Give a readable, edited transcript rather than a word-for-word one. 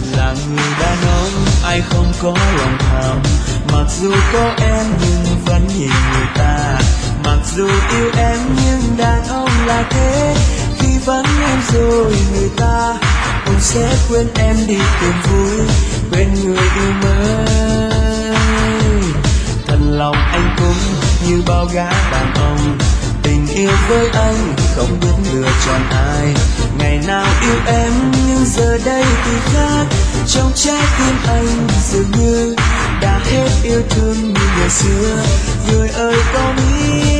là người đàn ông ai không có lòng tham. Mặc dù có em nhưng vẫn nhìn người ta, mặc dù yêu em nhưng đàn ông là thế. Khi vắng em rồi người ta cũng sẽ quên em đi tìm vui, quên người yêu mới. Thật lòng anh cũng như bao gã đàn ông, tình yêu với anh không biết lựa chọn ai. Ngày nào yêu em nhưng giờ đây thì khác, trong trái tim anh dường như đã hết yêu thương như ngày xưa. Người ơi có biết